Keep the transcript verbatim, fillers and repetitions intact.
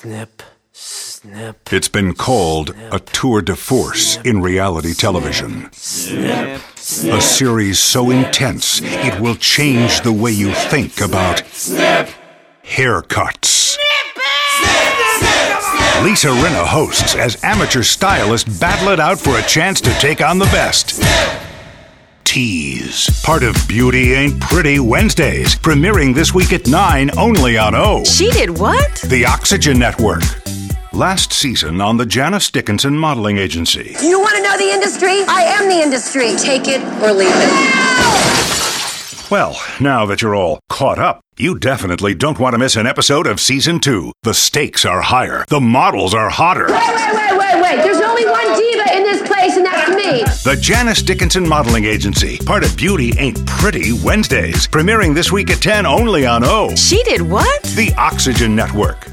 Snip, snip. It's been called snip, a tour de force snip, in reality television. Snip, snip, a series so intense it will change the way you think about snip, haircuts. Lisa Rinna hosts as amateur stylists battle it out for a chance to take on the best. Tease, part of Beauty Ain't Pretty Wednesdays, premiering this week at nine only on O. She did what? The Oxygen Network. Last season on the Janice Dickinson Modeling Agency. You want to know the industry? I am the industry. Take it or leave it. Well, now that you're all caught up, you definitely don't want to miss an episode of season two. The stakes are higher. The models are hotter. Wait, wait, wait, wait, wait. There's only one diva in this place, and that's me. The Janice Dickinson Modeling Agency, part of Beauty Ain't Pretty Wednesdays, premiering this week at ten only on O. She did what? The Oxygen Network.